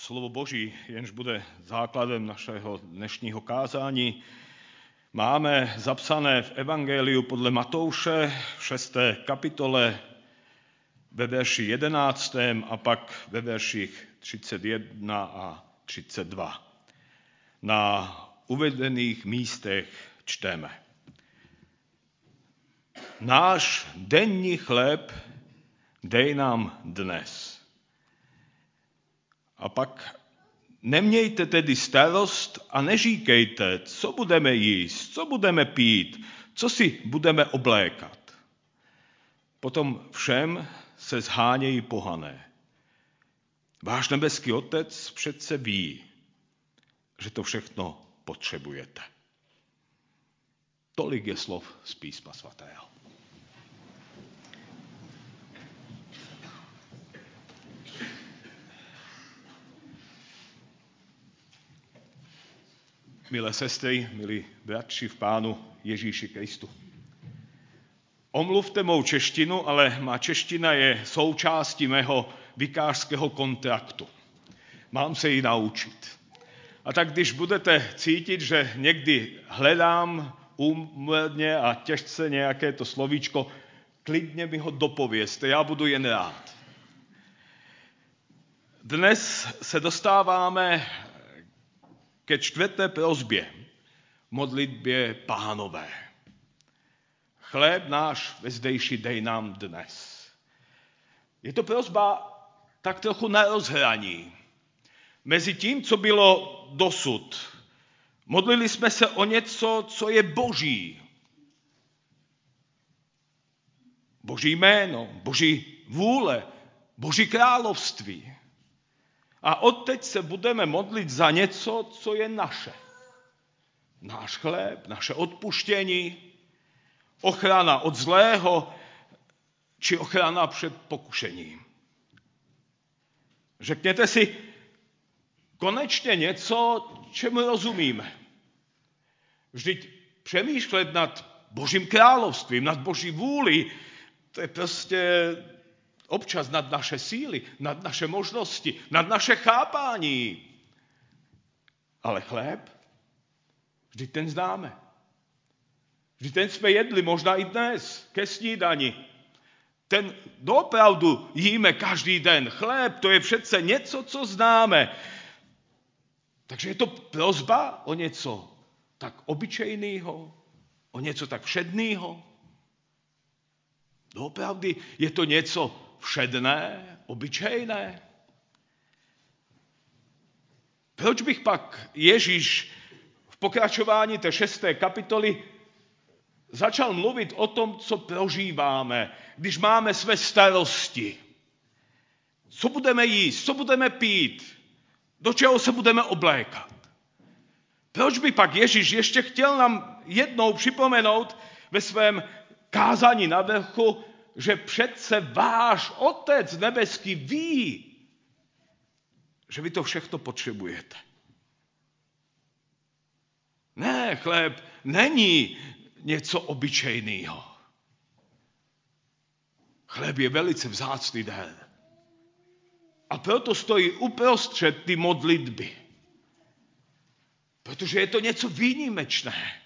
slovo Boží, jenž bude základem našeho dnešního kázání, máme zapsané v Evangeliu podle Matouše v 6. kapitole ve verši 11. a pak ve verších 31 a 32. Na uvedených místech čteme. Náš denní chléb dej nám dnes. A pak nemějte tedy starost a neříkejte, co budeme jíst, co budeme pít, co si budeme oblékat. Potom všem se zhánějí pohané. Váš nebeský Otec přece ví, že to všechno potřebujete. Tolik je slov z Písma svatého. Milé sestry, milí bratři v Pánu Ježíši Kristu. Omluvte mou češtinu, ale má čeština je součástí mého vikářského kontraktu. Mám se ji naučit. A tak když budete cítit, že někdy hledám úmrně a těžce nějaké to slovíčko, klidně mi ho dopovězte, já budu jen rád. Dnes se dostáváme ke 4. prosbě v modlitbě Pánové. Chléb náš vezdejší dej nám dnes. Je to prosba tak trochu na rozhraní mezi tím, co bylo dosud. Modlili jsme se o něco, co je boží. Boží jméno, boží vůle, boží království. A odteď se budeme modlit za něco, co je naše. Náš chléb, naše odpuštění, ochrana od zlého, či ochrana před pokušením. Řekněte si konečně něco, čemu rozumíme. Vždyť přemýšlet nad Božím královstvím, nad Boží vůli, to je prostě občas nad naše síly, nad naše možnosti, nad naše chápání. Ale chléb, vždyť ten známe. Vždyť ten jsme jedli možná i dnes ke snídani. Ten opravdu jíme každý den. Chléb, to je přece něco, co známe. Takže je to prosba o něco tak obyčejného, o něco tak všedného. Opravdu je to něco všedné, obyčejné. Proč bych pak Ježíš v pokračování té 6. kapitoly začal mluvit o tom, co prožíváme, když máme své starosti? Co budeme jíst, co budeme pít, do čeho se budeme oblékat? Proč by pak Ježíš ještě chtěl nám jednou připomenout ve svém kázání na vrchu, že přece váš Otec nebeský ví, že vy to všechno potřebujete? Ne, chléb není něco obyčejného. Chléb je velice vzácný dar. A proto stojí uprostřed ty modlitby. Protože je to něco výjimečné.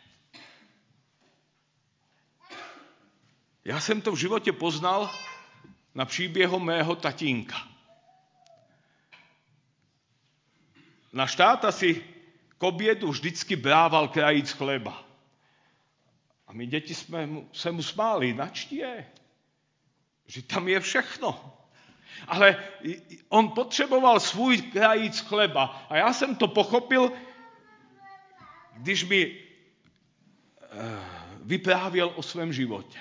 Já jsem to v životě poznal na příběhu mého tatínka. Náš táta si k obědu vždycky brával krajíc chleba. A my děti jsme se mu smáli, načti je, že tam je všechno. Ale on potřeboval svůj krajíc chleba. A já jsem to pochopil, když mi vyprávěl o svém životě.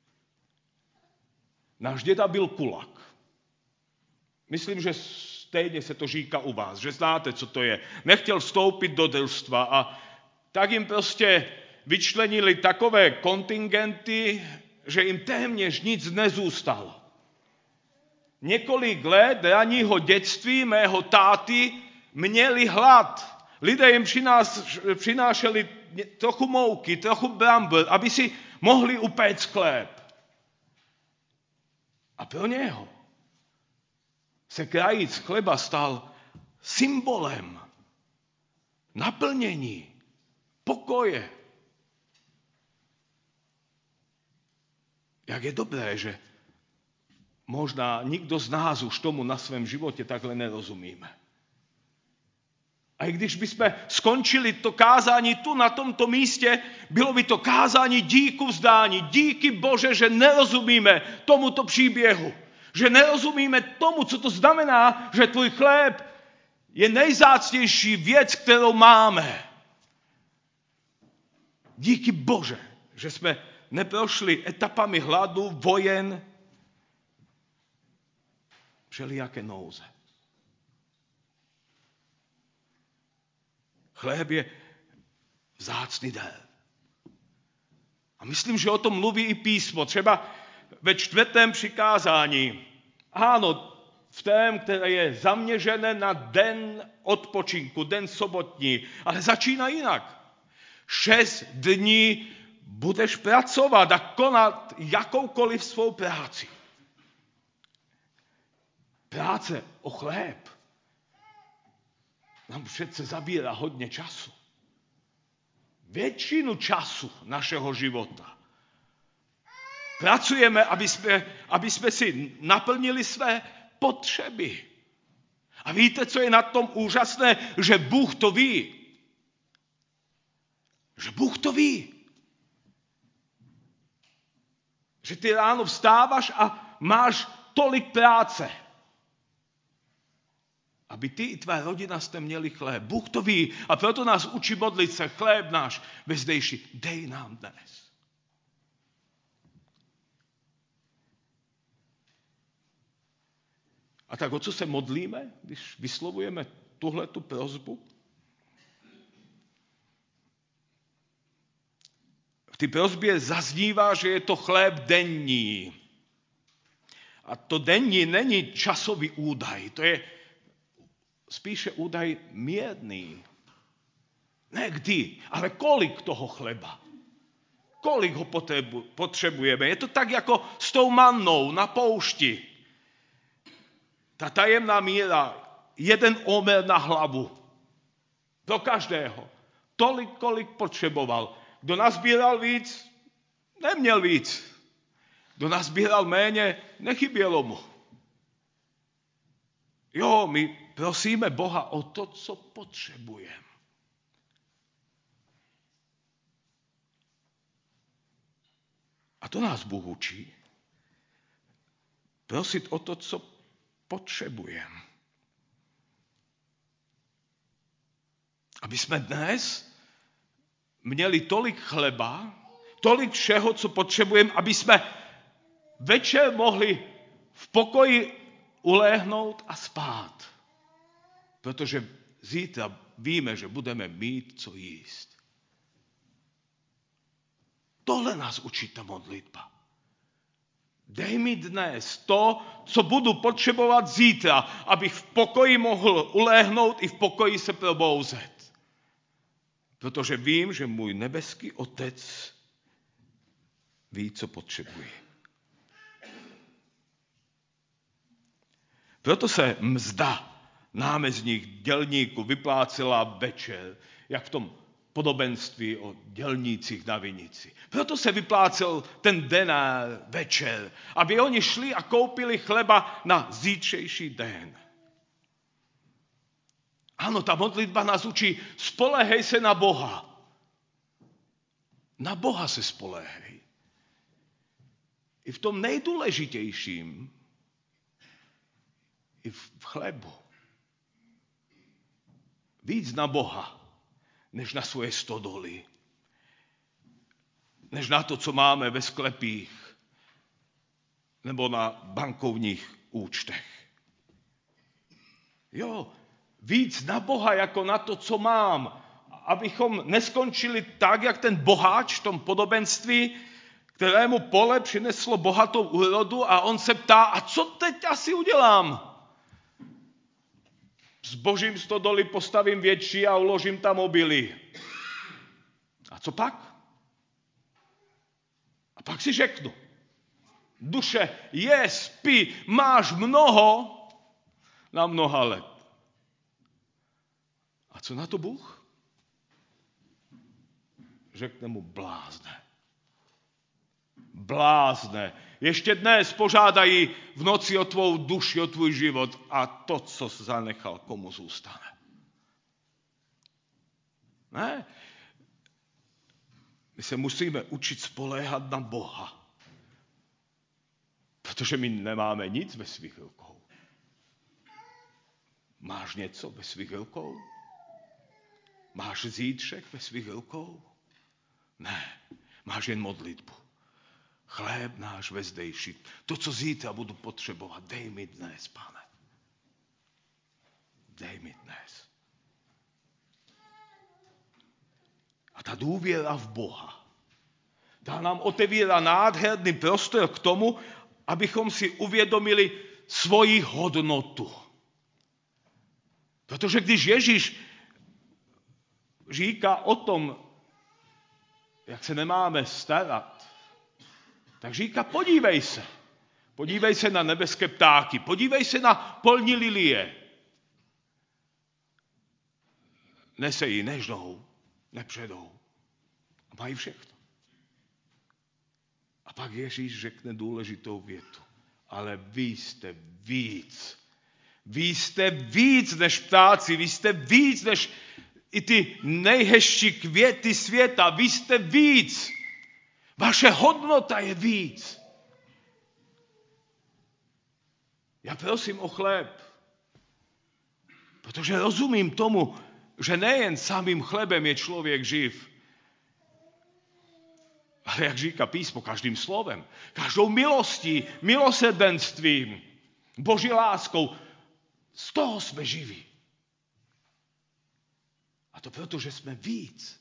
Náš děda byl kulak. Myslím, že stejně se to říká u vás, že znáte, co to je. Nechtěl vstoupit do držstva a tak jim prostě vyčlenili takové kontingenty, že jim téměř nic nezůstalo. Několik let raního dětství mého táty měli hlad. Lidé jim přinášeli trochu mouky, trochu brambor, aby si mohli upéct chléb. A pro něho se krajíc chleba stal symbolem naplnění, pokoje. Jak je dobré, že možná nikdo z nás už tomu na svém životě takhle nerozumíme. A i když bychom skončili to kázání tu na tomto místě, bylo by to kázání díku vzdání. Díky Bože, že nerozumíme tomuto příběhu. Že nerozumíme tomu, co to znamená, že tvůj chléb je nejvzácnější věc, kterou máme. Díky Bože, že jsme neprošli etapami hladu, vojen, všelijaké nouze. Chléb je vzácný dar. A myslím, že o tom mluví i písmo. Třeba ve 4. přikázání. Ano, v tom, které je zaměřené na den odpočinku, den sobotní. Ale začíná jinak. 6 dní budeš pracovat a konat jakoukoliv svou práci. Práce o chléb nám přece zabírá hodně času. Většinu času našeho života. Pracujeme, aby jsme si naplnili své potřeby. A víte, co je na tom úžasné? Že Bůh to ví. Že Bůh to ví. Že ty ráno vstáváš a máš tolik práce. Aby ty i tvá rodina jste měli chléb. Bůh to ví a proto nás učí modlit se. Chléb náš vezdejší, dej nám dnes. A tak o co se modlíme, když vyslovujeme tuhletu prosbu? V té prosbě zaznívá, že je to chléb denní. A to denní není časový údaj, to je spíše údaj mírný. Ne kdy, ale kolik toho chleba. Kolik ho potřebujeme. Je to tak jako s tou mannou na poušti. Ta tajemná míra, 1 omer na hlavu. Pro každého. Tolik, kolik potřeboval. Kdo nazbíral víc, neměl víc. Kdo nazbíral méně, nechybělo mu. Jo, my prosíme Boha o to, co potřebujeme. A to nás Bůh učí. Prosit o to, co potřebujeme. Aby jsme dnes měli tolik chleba, tolik všeho, co potřebujeme, aby jsme večer mohli v pokoji uléhnout a spát. Protože zítra víme, že budeme mít co jíst. Tohle nás učí ta modlitba. Dej mi dnes to, co budu potřebovat zítra, abych v pokoji mohl uléhnout i v pokoji se probouzet. Protože vím, že můj nebeský Otec ví, co potřebuje. Proto se mzda námezních dělníků vyplácela večer, jak v tom podobenství o dělnících na vinici. Proto se vyplácel ten denár večer, aby oni šli a koupili chleba na zítřejší den. Ano, ta modlitba nás učí, spolehej se na Boha. Na Boha se spolehej. I v tom nejdůležitějším, i v chlebu. Víc na Boha, než na svoje stodoly. Než na to, co máme ve sklepích nebo na bankovních účtech. Jo, víc na Boha jako na to, co mám. Abychom neskončili tak, jak ten boháč v tom podobenství, kterému pole přineslo bohatou úrodu a on se ptá, a co teď asi udělám? S božím stodoly postavím větší a uložím tam obily. A co pak? A pak si řeknu, duše, spí, máš mnoho na mnoha let. A co na to Bůh? Řekne mu blázne. Blázne. Ještě dnes požádají v noci o tvou duši, o tvůj život a to, co jsi zanechal, komu zůstane. Ne? My se musíme učit spoléhat na Boha. Protože my nemáme nic ve svých rukou. Máš něco ve svých rukou? Máš zítřek ve svých rukou? Ne, máš jen modlitbu. Chléb náš vezdejší. To, co zítra budu potřebovat, dej mi dnes, Pane. Dej mi dnes. A ta důvěra v Boha, ta nám otevírá nádherný prostor k tomu, abychom si uvědomili svoji hodnotu. Protože když Ježíš říká o tom, jak se nemáme starat, tak říká, podívej se. Podívej se na nebeské ptáky, podívej se na polní lilie. Nesejí, nežnou, nepředou. A mají všechno. A pak Ježíš řekne důležitou větu. Ale vy jste víc. Vy jste víc než ptáci, vy jste víc než i ty nejhezčí květy světa. Vy jste víc. Vaše hodnota je víc. Já prosím o chléb, protože rozumím tomu, že nejen samým chlebem je člověk živ, ale jak říká písmo, každým slovem, každou milostí, milosrdenstvím, Boží láskou, z toho jsme živí. A to proto, že jsme víc.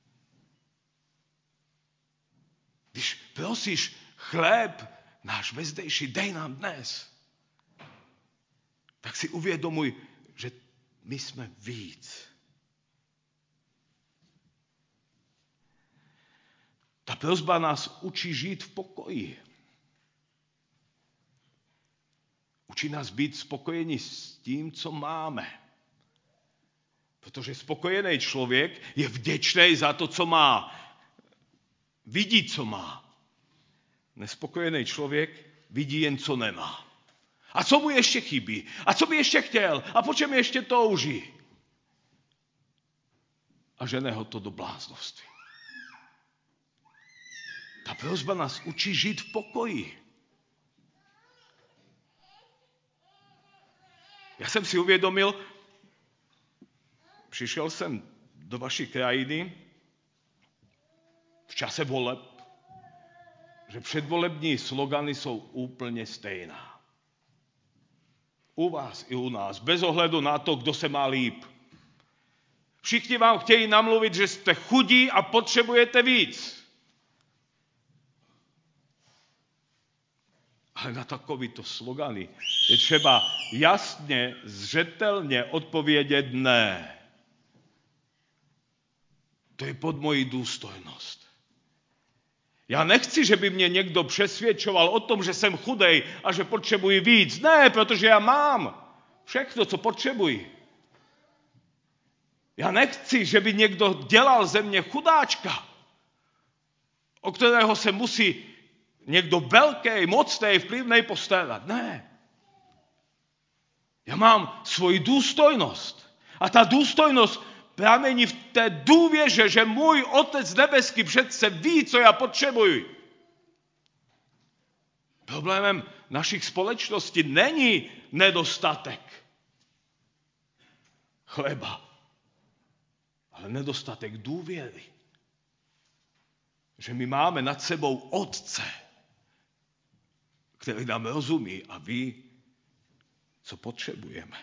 Když prosíš chléb náš vezdejší, dej nám dnes, tak si uvědomuj, že my jsme víc. Ta prosba nás učí žít v pokoji. Učí nás být spokojeni s tím, co máme. Protože spokojený člověk je vděčný za to, co má. Vidí, co má. Nespokojený člověk vidí jen, co nemá. A co mu ještě chybí? A co by ještě chtěl? A po čem ještě touží? A žene ho to do bláznovství. Ta prosba nás učí žít v pokoji. Já jsem si uvědomil, přišel jsem do vaší krajiny v čase voleb, že předvolební slogany jsou úplně stejná. U vás i u nás, bez ohledu na to, kdo se má líp. Všichni vám chtějí namluvit, že jste chudí a potřebujete víc. Ale na takovýto slogany je třeba jasně, zřetelně odpovědět ne. To je pod moji důstojnost. Já nechci, že by mě někdo přesvědčoval o tom, že jsem chudej a že potřebuji víc. Ne, protože já mám všechno, co potřebuji. Já nechci, že by někdo dělal ze mě chudáčka, o kterého se musí někdo velký, mocný, vplyvnej postarat. Ne. Já mám svoji důstojnost. A ta důstojnost pramení v té důvěře, že můj Otec nebeský přece ví, co já potřebuji. Problémem našich společností není nedostatek chleba, ale nedostatek důvěry. Že my máme nad sebou Otce, který nám rozumí a ví, co potřebujeme.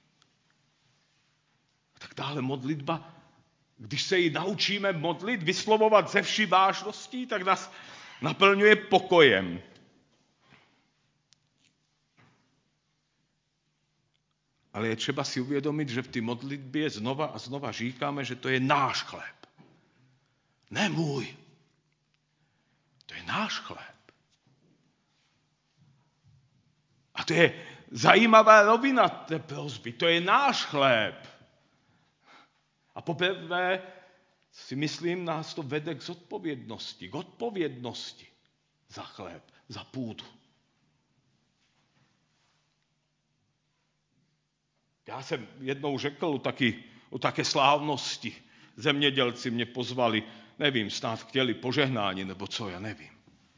A tak dále modlitba, když se ji naučíme modlit, vyslovovat ze vší vážností, tak nás naplňuje pokojem. Ale je třeba si uvědomit, že v té modlitbě znova a znova říkáme, že to je náš chléb. Ne můj. To je náš chléb. A to je zajímavá rovina té prosby. To je náš chléb. A poprvé si myslím, nás to vede k zodpovědnosti. K odpovědnosti za chléb, za půdu. Já jsem jednou řekl o také slávnosti. Zemědělci mě pozvali, nevím, snad chtěli požehnání, nebo co, já nevím.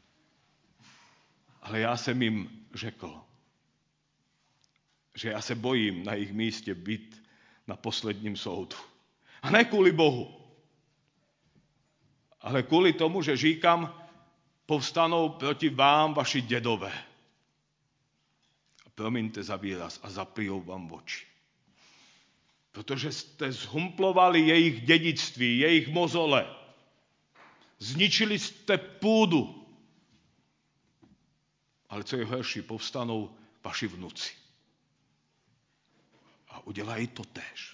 Ale já jsem jim řekl, že já se bojím na jejich místě být na posledním soudu. A ne kvůli Bohu, ale kvůli tomu, že říkám, povstanou proti vám vaši dědové. A promiňte za výraz, a zapijou vám oči. Protože jste zhumplovali jejich dědictví, jejich mozole. Zničili jste půdu. Ale co je horší, povstanou vaši vnuci. A udělají to též.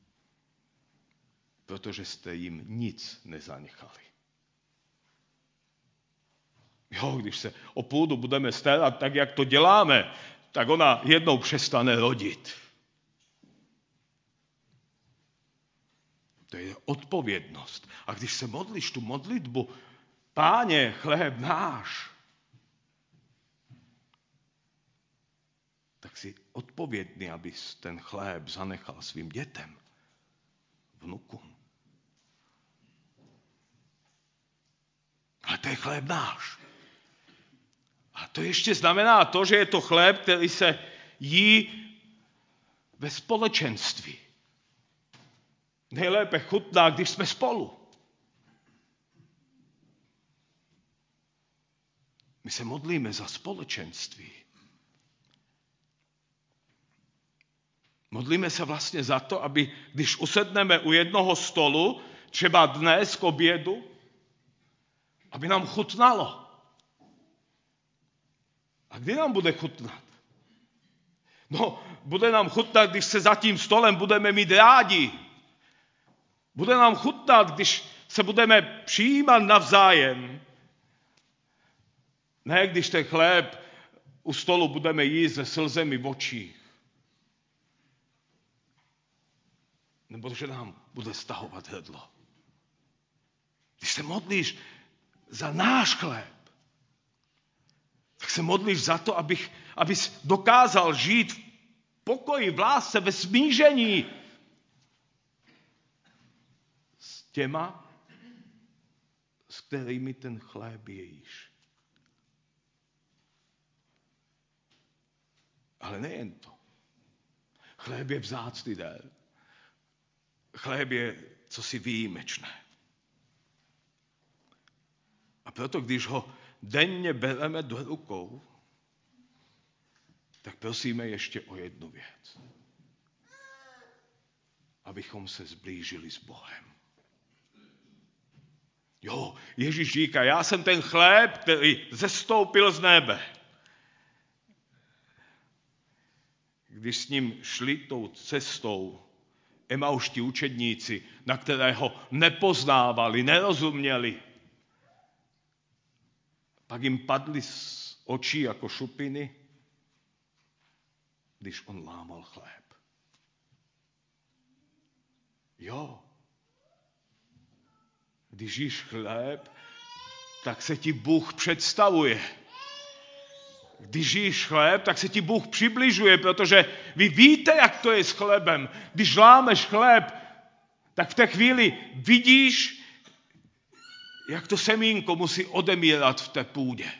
Protože jste jim nic nezanechali. Jo, když se o půdu budeme starat tak, jak to děláme, tak ona jednou přestane rodit. To je odpovědnost. A když se modlíš tu modlitbu, Páně, chléb náš, tak si odpovědný, abys ten chléb zanechal svým dětem, vnukům. Ale to je chléb náš. A to ještě znamená to, že je to chléb, který se jí ve společenství. Nejlépe chutná, když jsme spolu. My se modlíme za společenství. Modlíme se vlastně za to, aby když usedneme u jednoho stolu, třeba dnes k obědu, aby nám chutnalo. A kdy nám bude chutnat? No, bude nám chutnat, když se za tím stolem budeme mít rádi. Bude nám chutnat, když se budeme přijímat navzájem. Ne, když ten chléb u stolu budeme jíst se slzemi v očích. Nebo že nám bude stahovat hrdlo. Když se modlíš za náš chléb, tak se modlíš za to, abys dokázal žít v pokoji, v lásce, ve smíření s těma, s kterými ten chléb jejíš. Ale nejen to. Chléb je vzácný dar. Chléb je cosi výjimečné. A proto, když ho denně bereme do rukou, tak prosíme ještě o jednu věc. Abychom se zblížili s Bohem. Jo, Ježíš říká, já jsem ten chléb, který zestoupil z nebe. Když s ním šli tou cestou emauští učedníci, na kterého nepoznávali, nerozuměli, pak jim padly z očí jako šupiny, když on lámal chléb. Jo. Když jíš chléb, tak se ti Bůh představuje. Když jíš chléb, tak se ti Bůh přibližuje, protože vy víte, jak to je s chlebem. Když lámeš chléb, tak v té chvíli vidíš, jak to semínko musí odemírat v té půdě,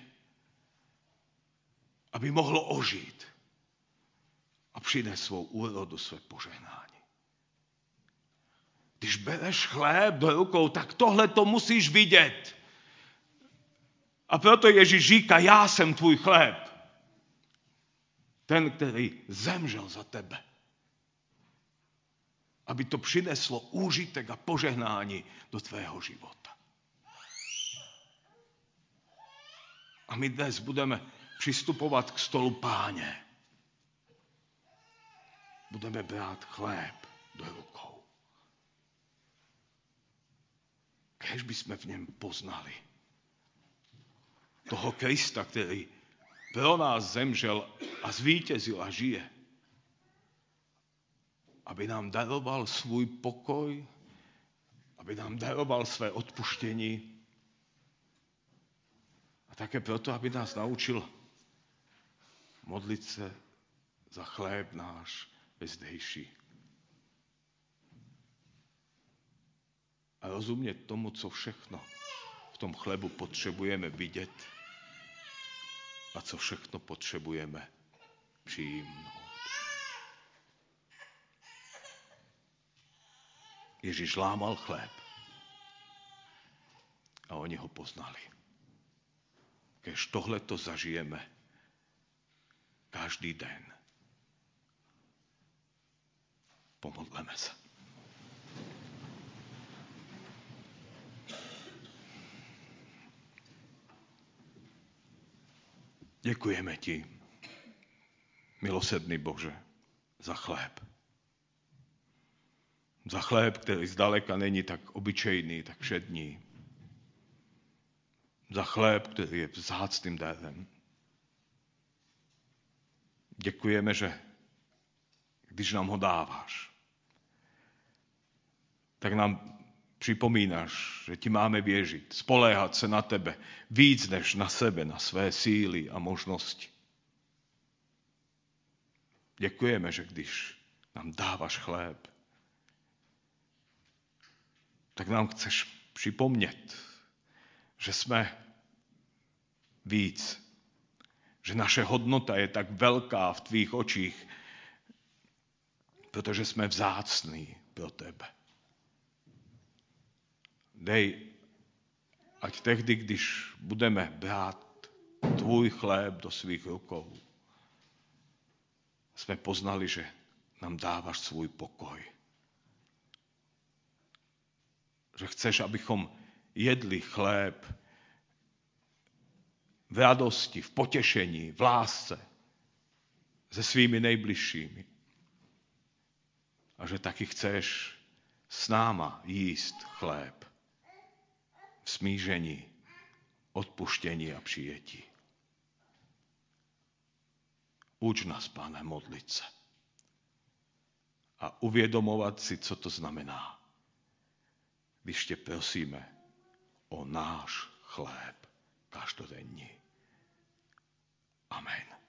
aby mohlo ožít a přinést svou úrodu, své požehnání. Když bereš chléb do rukou, tak tohle to musíš vidět. A proto Ježíš říká, já jsem tvůj chléb. Ten, který zemřel za tebe. Aby to přineslo úžitek a požehnání do tvého života. A my dnes budeme přistupovat k stolu Páně. Budeme brát chléb do rukou. Kéž bychom v něm poznali toho Krista, který pro nás zemřel a zvítězil a žije. Aby nám daroval svůj pokoj, aby nám daroval své odpuštění a také proto, aby nás naučil modlit se za chléb náš vezdejší. A rozumět tomu, co všechno v tom chlebu potřebujeme vidět a co všechno potřebujeme přijmout. Ježíš lámal chléb a oni ho poznali. Kež tohle to zažijeme každý den. Pomodleme se. Děkujeme ti, milosrdný Bože, za chléb. Za chléb, který zdaleka není tak obyčejný, tak všední. Za chléb, který je vzácným darem. Děkujeme, že když nám ho dáváš, tak nám připomínáš, že ti máme věřit, spoléhat se na tebe víc než na sebe, na své síly a možnosti. Děkujeme, že když nám dáváš chléb, tak nám chceš připomnět, že jsme víc, že naše hodnota je tak velká v tvých očích, protože jsme vzácní pro tebe. Dej, ať tehdy, když budeme brát tvůj chléb do svých rukou, jsme poznali, že nám dáváš svůj pokoj. Že chceš, abychom jedli chléb v radosti, v potěšení, v lásce se svými nejbližšími. A že taky chceš s náma jíst chléb v smíření, odpuštění a přijetí. Uč nás, Pane, modlit se a uvědomovat si, co to znamená, když tě prosíme o náš chléb každodenní. Amen.